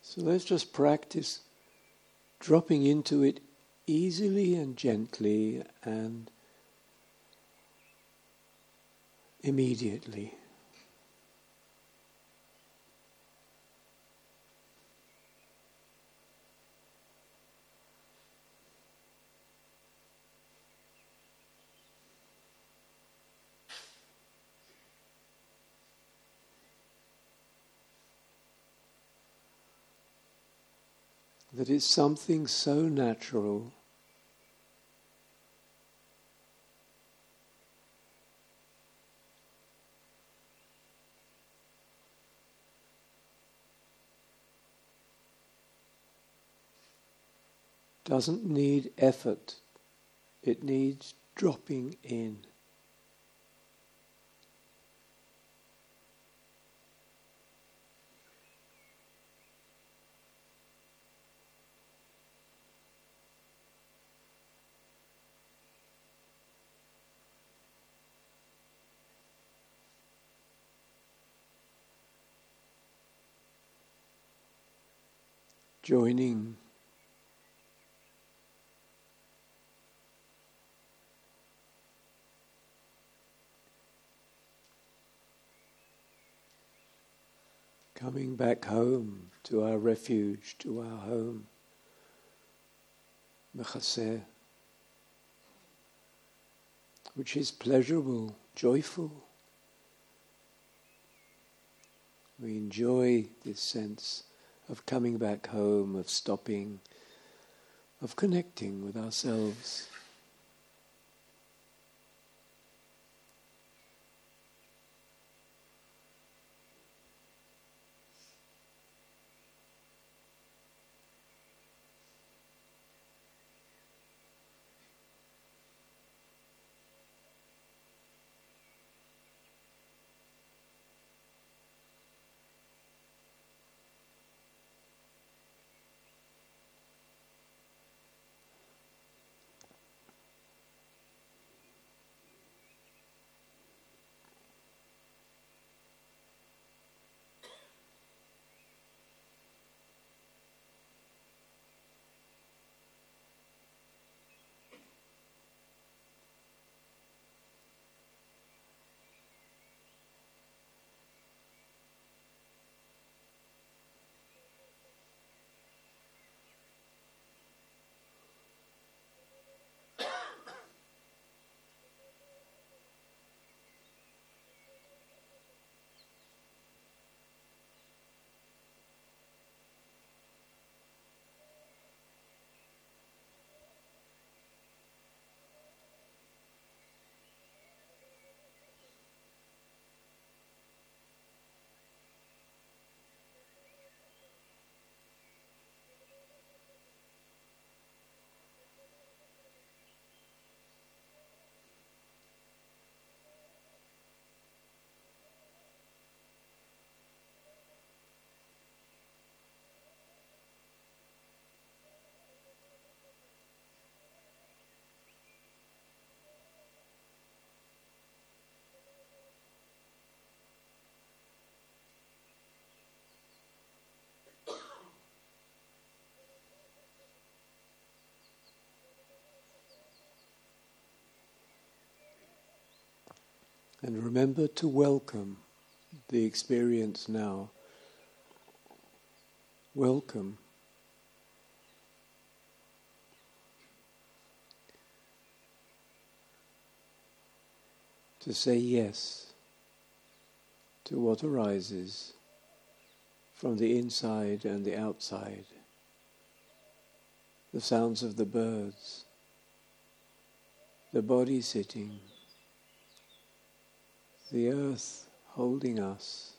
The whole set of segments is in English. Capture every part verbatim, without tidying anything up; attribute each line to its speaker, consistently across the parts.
Speaker 1: So let's just practice dropping into it easily and gently and immediately. That is something so natural. Doesn't need effort, it needs dropping in. Joining coming back home to our refuge, to our home, Mechaseh, which is pleasurable, joyful. We enjoy this sense of coming back home, of stopping, of connecting with ourselves. And remember to welcome the experience now. Welcome. To say yes to what arises from the inside and the outside. The sounds of the birds, the body sitting, the earth holding us,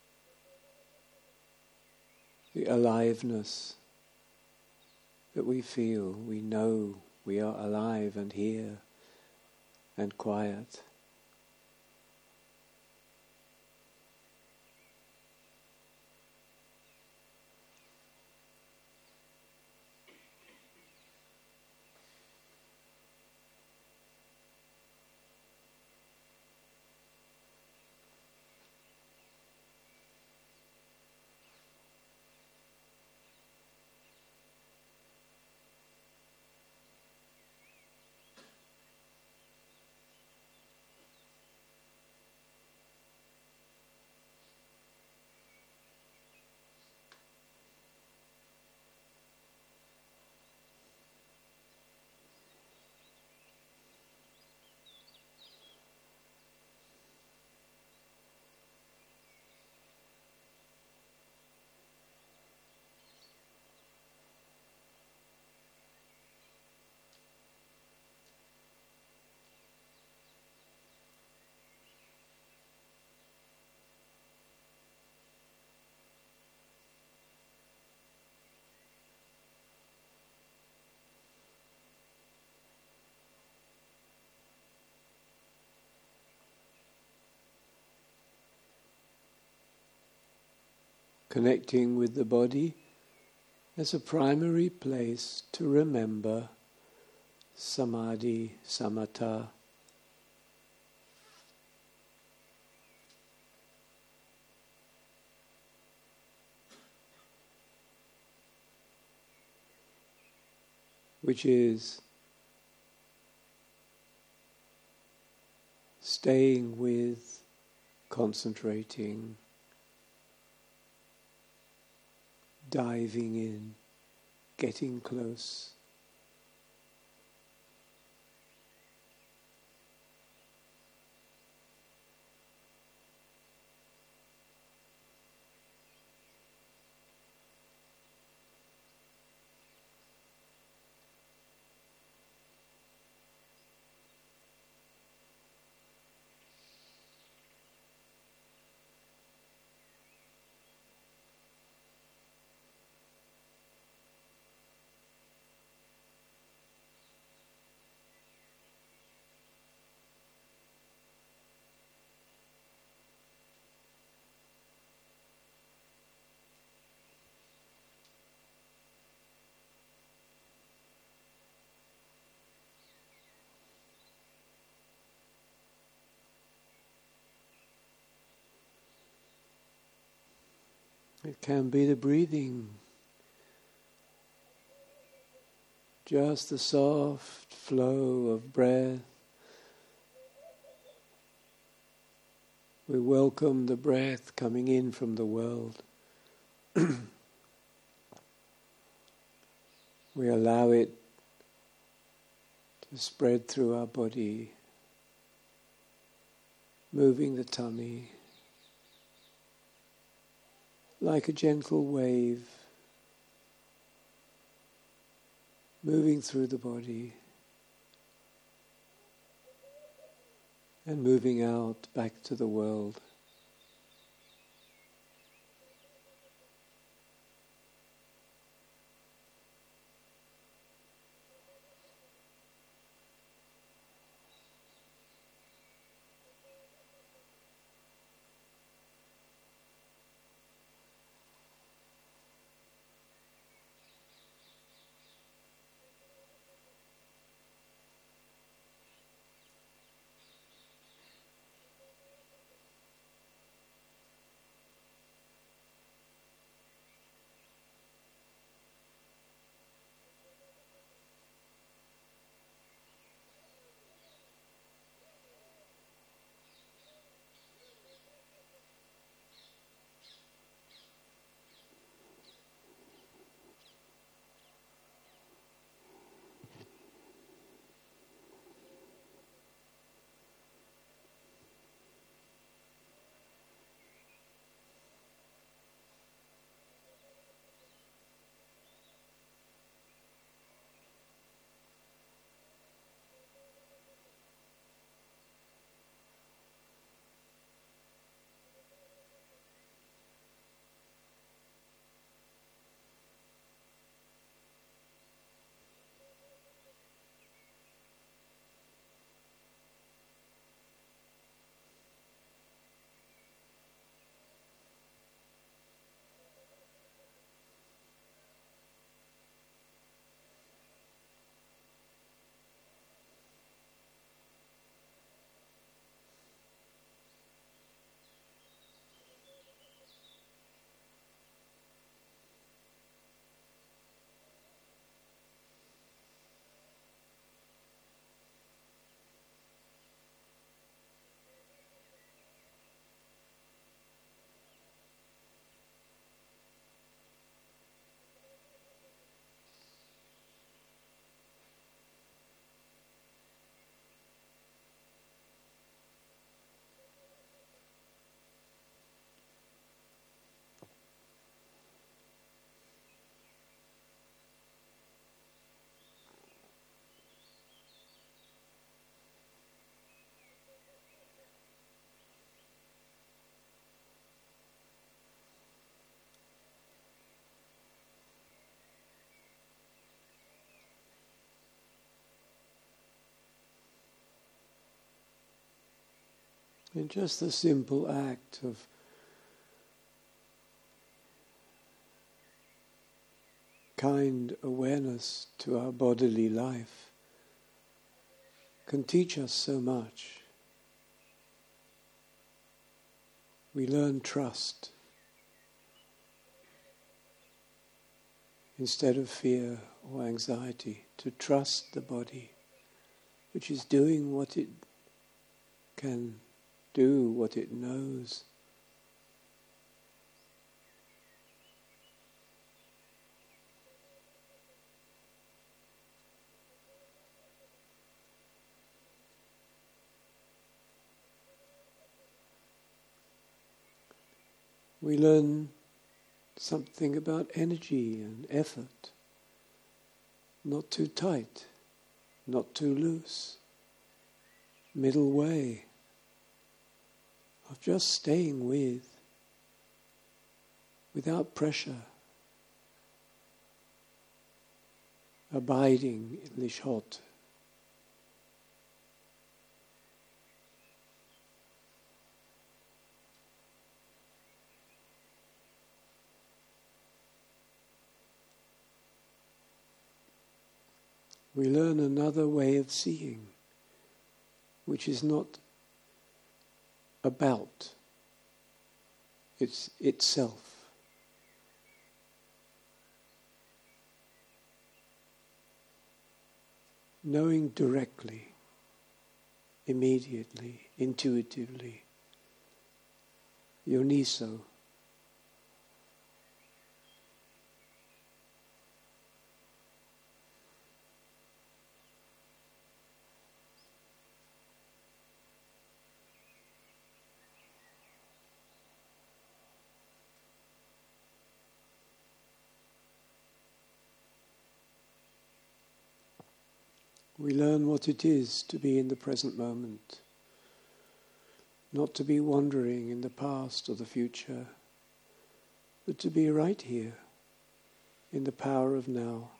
Speaker 1: the aliveness that we feel. We know we are alive and here and quiet. connecting with the body as a primary place to remember samadhi, samatha. Which is staying with, concentrating, diving in, getting close. It can be the breathing, just the soft flow of breath. We welcome the breath coming in from the world. We allow it to spread through our body, moving the tummy like a gentle wave, moving through the body and moving out back to the world. And just the simple act of kind awareness to our bodily life can teach us so much. We learn trust instead of fear or anxiety, to trust the body, which is doing what it can do, what it knows. We learn something about energy and effort. Not too tight, not too loose. Middle way of just staying with, without pressure. Abiding, lishot. We learn another way of seeing, which is not about, it's itself. Knowing directly, immediately, intuitively, yoniso. We learn what it is to be in the present moment, not to be wandering in the past or the future, but to be right here, in the power of now.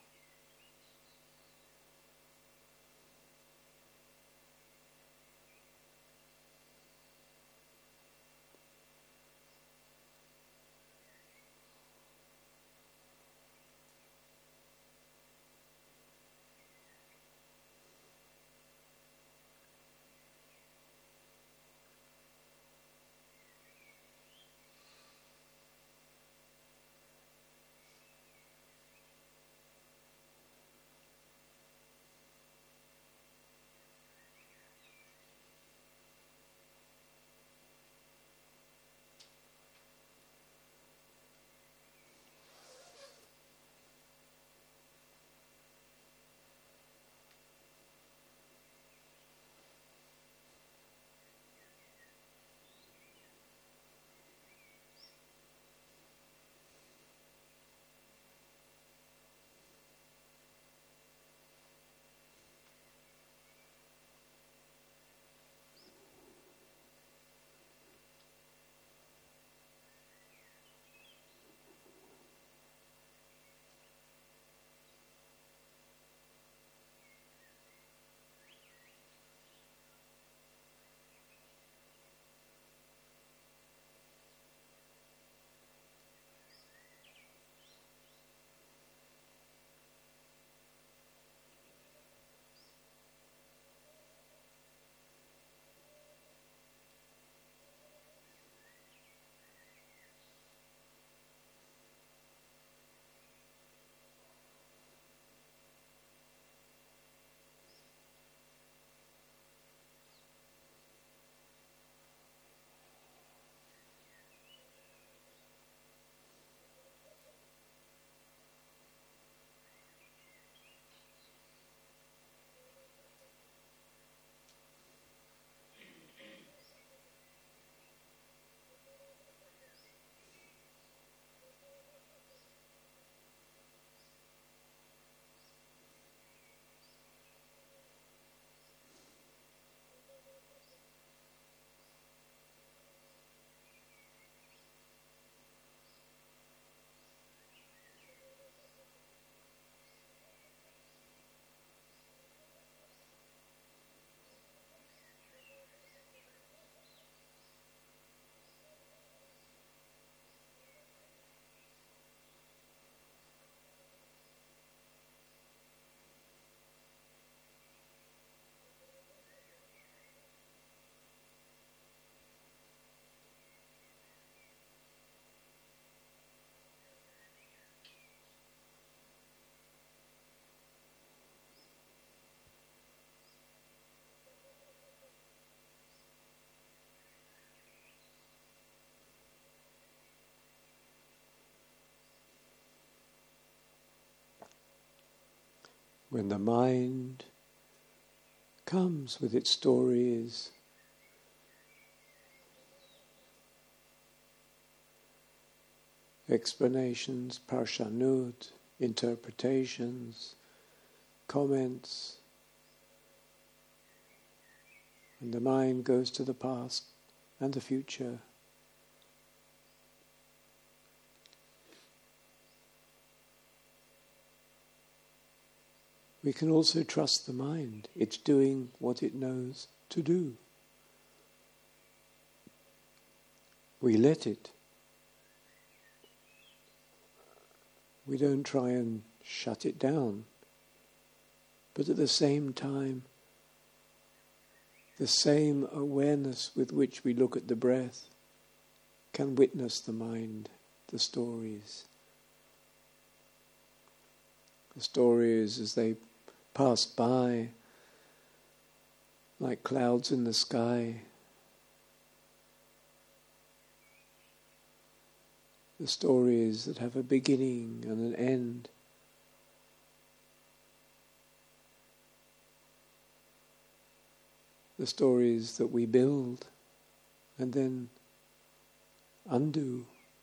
Speaker 1: when the mind comes with its stories, explanations, parshanut, interpretations, comments, and the mind goes to the past and the future. We can also trust the mind. It's doing what it knows to do. We let it. We don't try and shut it down. But at the same time, the same awareness with which we look at the breath can witness the mind, the stories. The stories as they pass by, like clouds in the sky. The stories that have a beginning and an end. The stories that we build and then undo.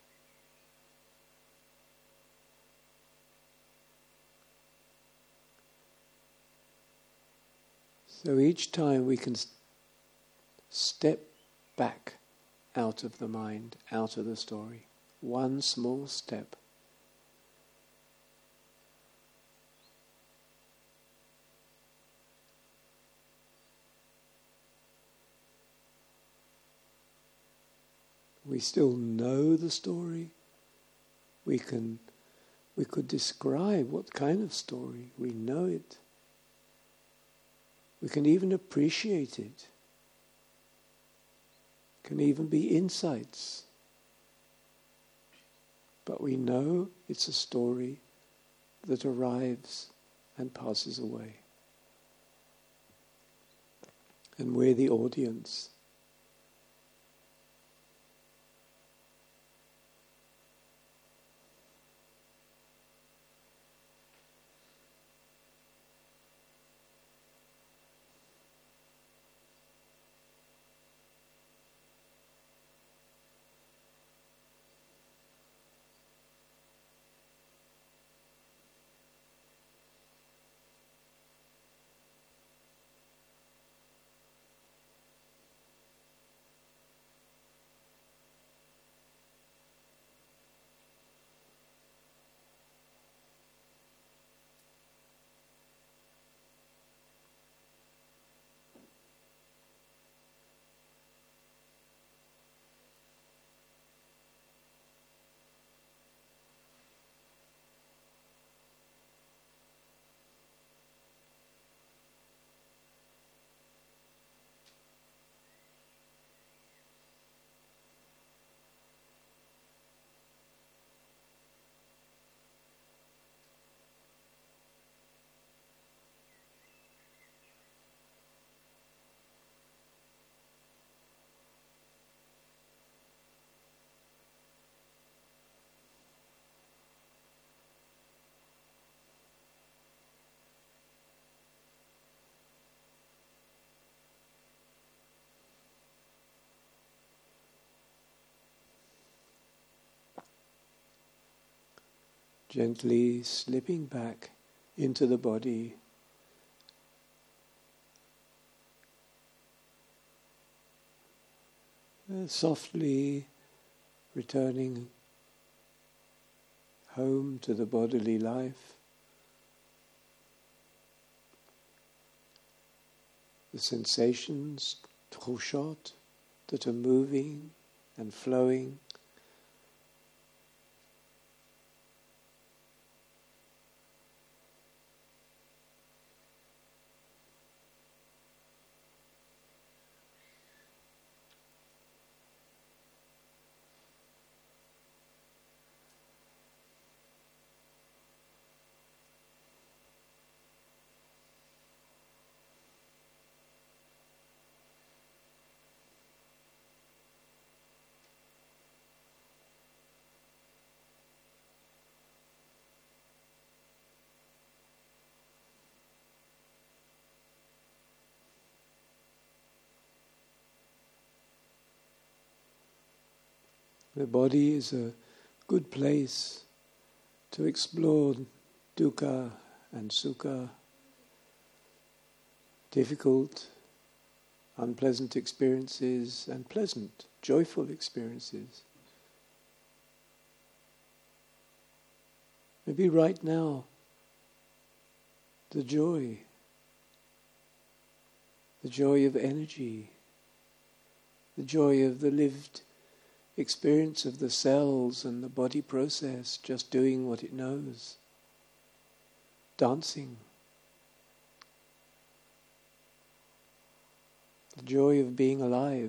Speaker 1: So each time we can step back out of the mind, out of the story. One small step. We still know the story. We can, we could describe what kind of story. We know it. We can even appreciate it. Can even be insights. But we know it's a story that arrives and passes away. And we're the audience. Gently slipping back into the body. Uh, softly returning home to the bodily life. The sensations, tchushot, that are moving and flowing. The body is a good place to explore dukkha and sukha, difficult, unpleasant experiences and pleasant, joyful experiences. Maybe right now, the joy, the joy of energy, the joy of the lived experience of the cells and the body process just doing what it knows, dancing. The joy of being alive.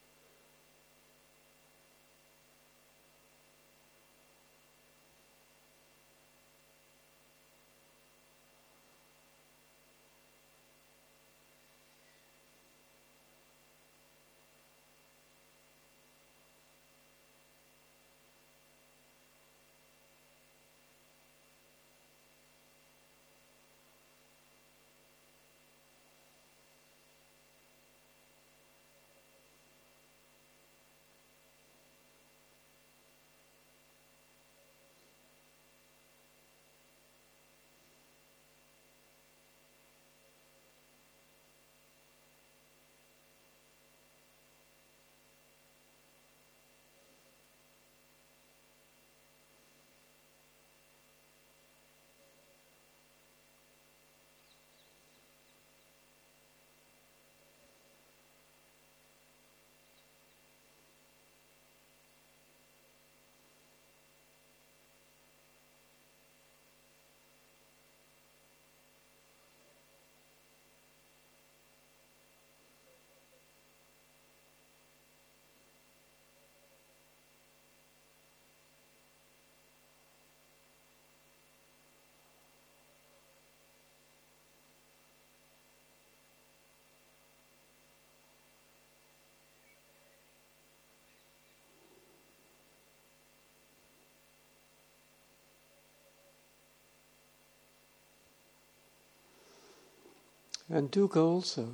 Speaker 1: And dukkha also.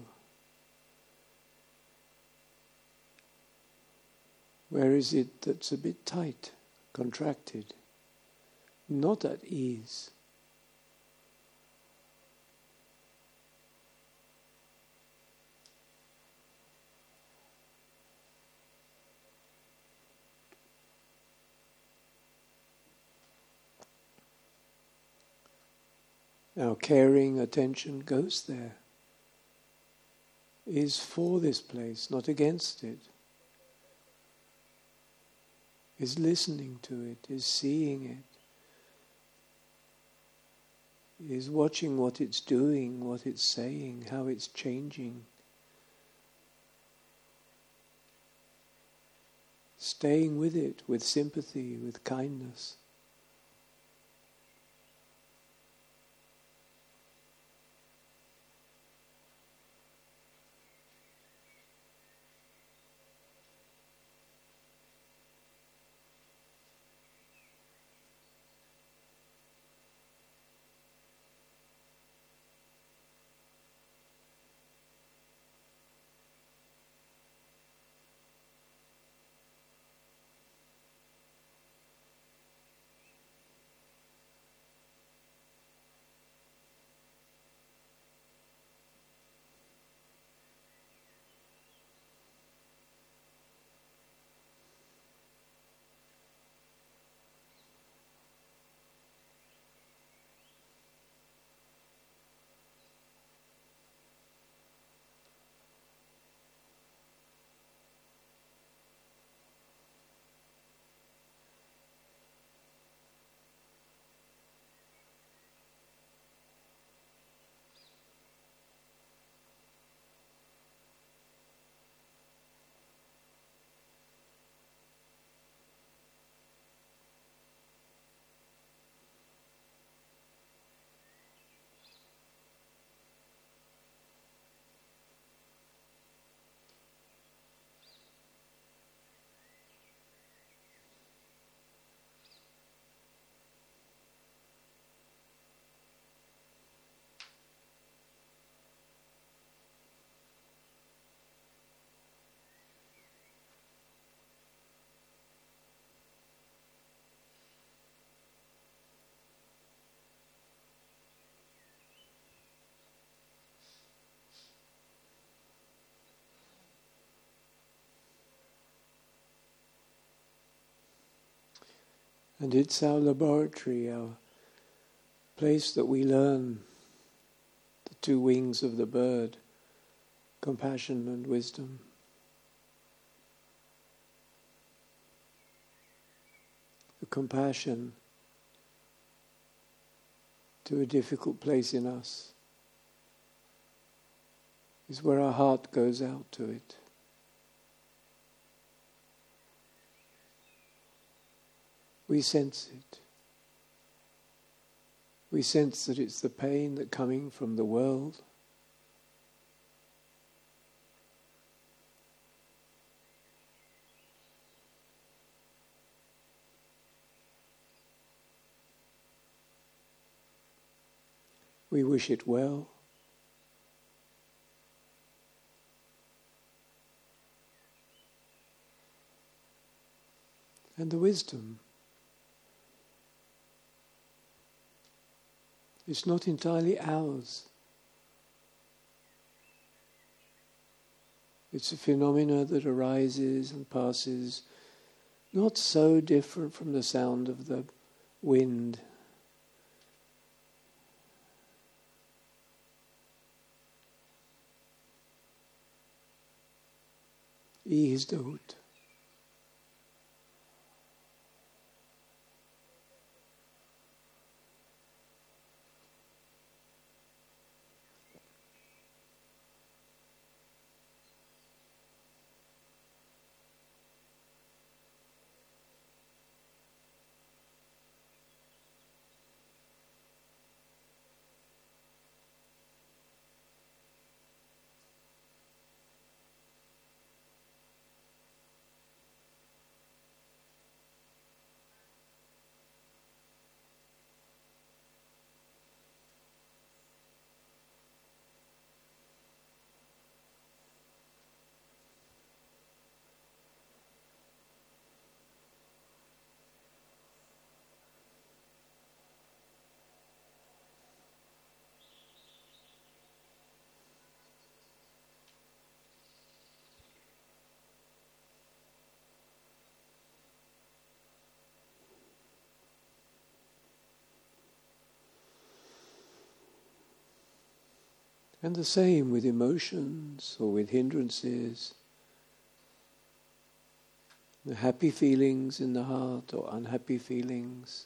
Speaker 1: Where is it that's a bit tight, contracted, not at ease? Our caring attention goes there, is for this place, not against it, is listening to it, is seeing it, is watching what it's doing, what it's saying, how it's changing. Staying with it, with sympathy, with kindness. And it's our laboratory, our place that we learn the two wings of the bird, compassion and wisdom. The compassion to a difficult place in us is where our heart goes out to it. We sense it. We sense that it's the pain that coming from the world. We wish it well. And the wisdom. It's not entirely ours. It's a phenomena that arises and passes, not so different from the sound of the wind. Ihsdot. And the same with emotions or with hindrances. The happy feelings in the heart or unhappy feelings.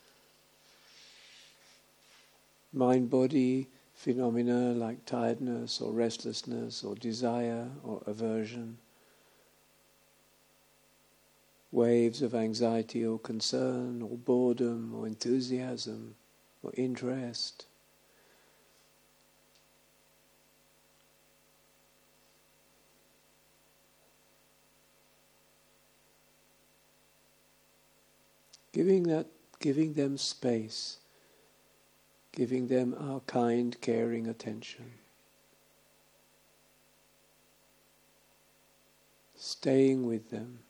Speaker 1: Mind-body phenomena like tiredness or restlessness or desire or aversion. Waves of anxiety or concern or boredom or enthusiasm or interest. Giving that, giving them space, giving them our kind, caring attention. Staying with them.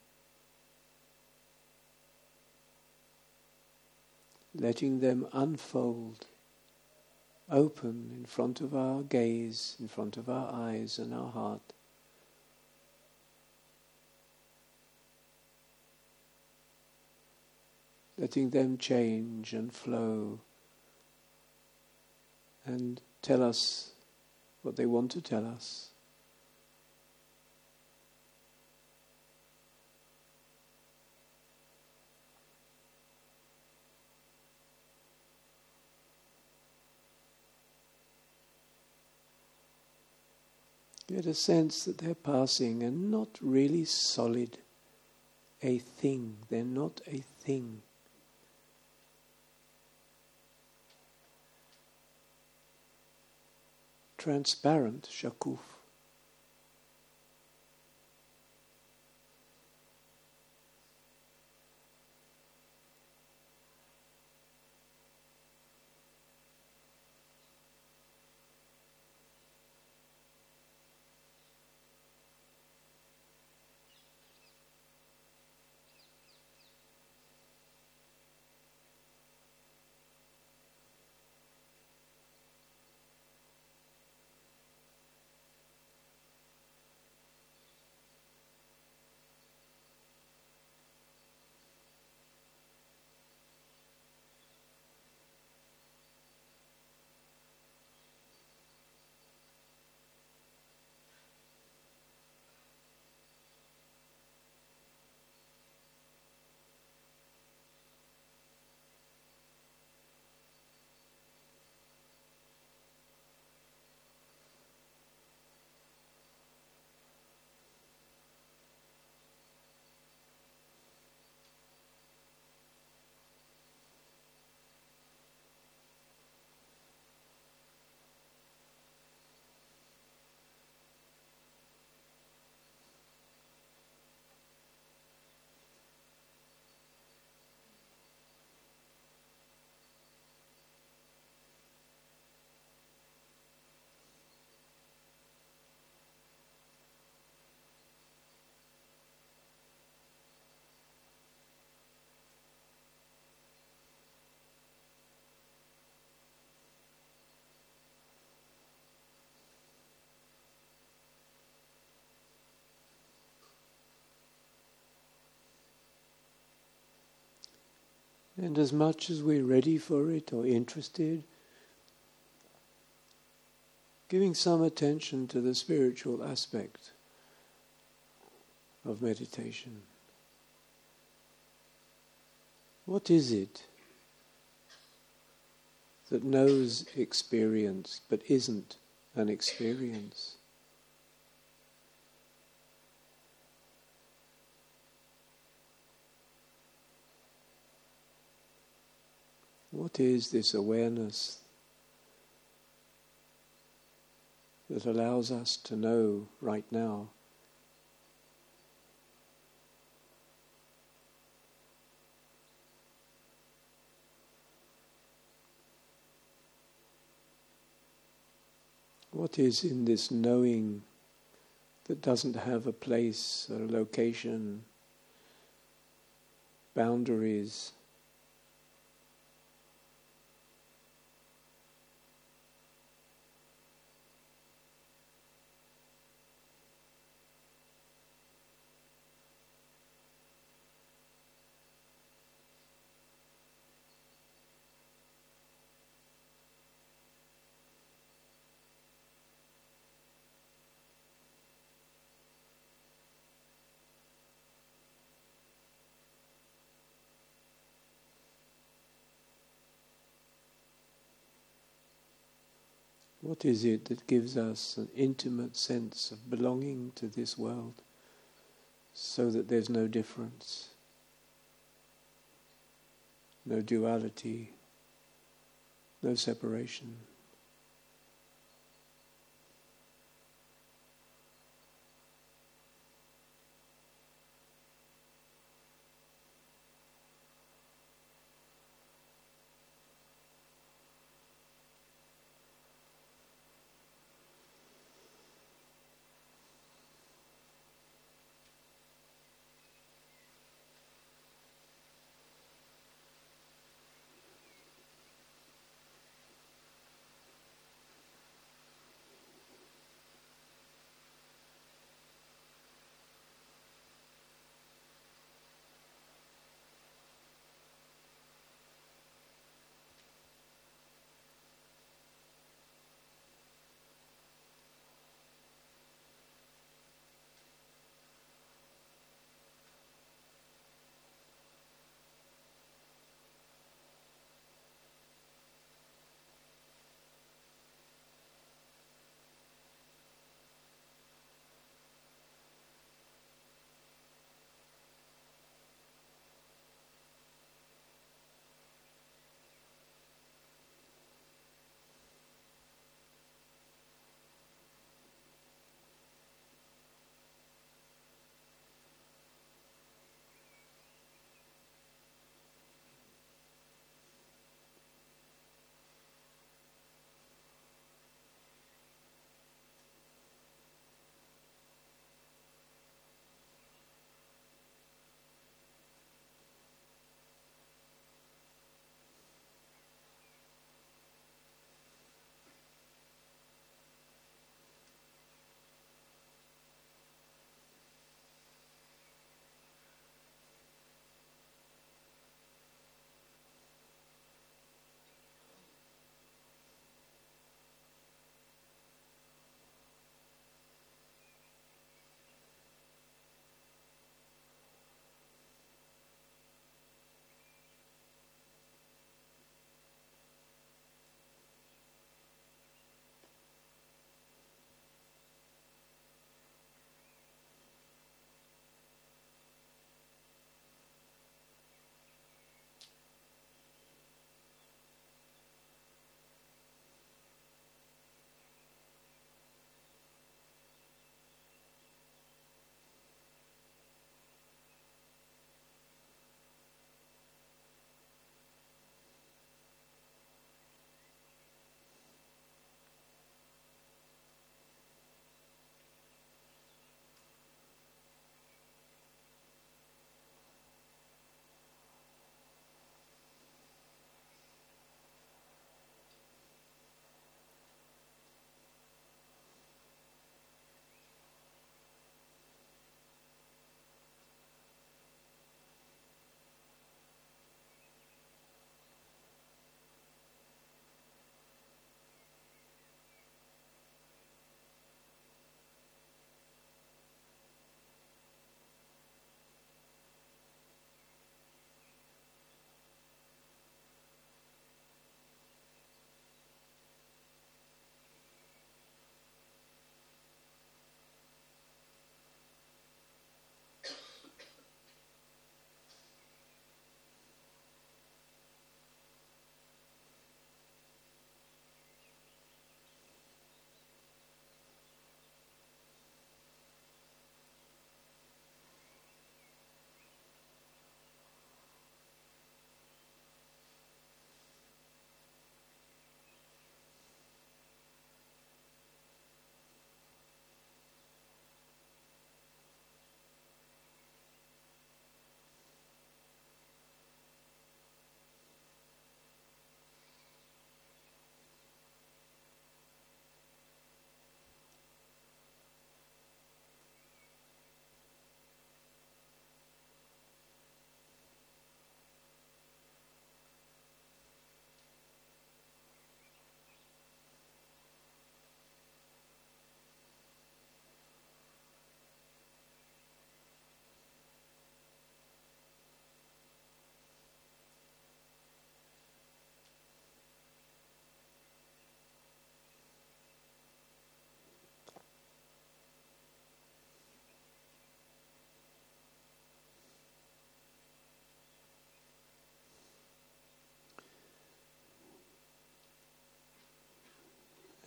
Speaker 1: Letting them unfold, open in front of our gaze, in front of our eyes and our heart. Letting them change and flow and tell us what they want to tell us. Get a sense that they're passing and not really solid, a thing. They're not a thing. Transparent, shakuf. And as much as we're ready for it or interested, giving some attention to the spiritual aspect of meditation. What is it that knows experience but isn't an experience? What is this awareness that allows us to know right now? What is in this knowing that doesn't have a place, a location, boundaries? What is it that gives us an intimate sense of belonging to this world so that there's no difference, no duality, no separation?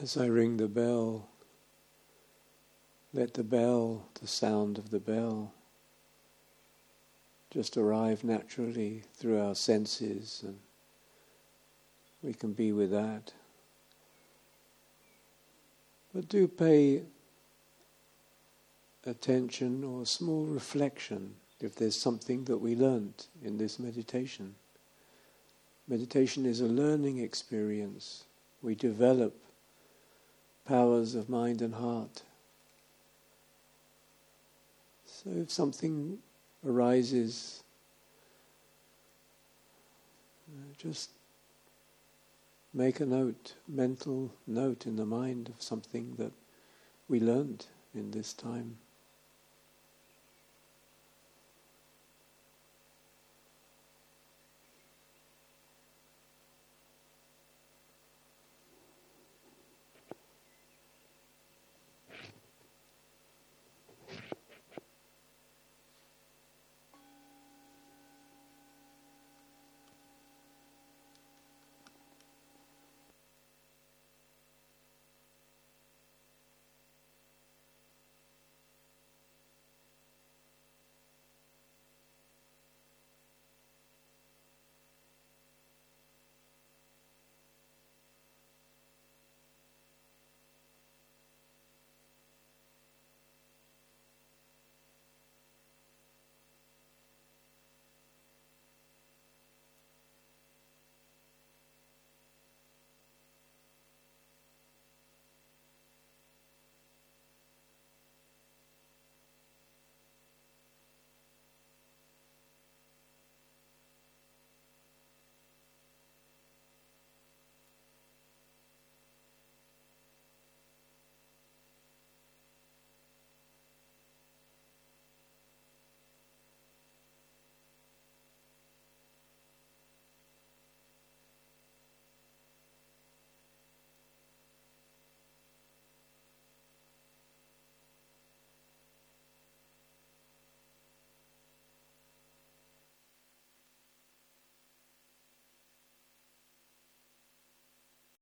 Speaker 1: As I ring the bell, let the bell, the sound of the bell, just arrive naturally through our senses, and we can be with that. But do pay attention or a small reflection if there's something that we learnt in this meditation. Meditation is a learning experience. We develop powers of mind and heart. So if something arises, uh, just make a note, mental note in the mind of something that we learnt in this time.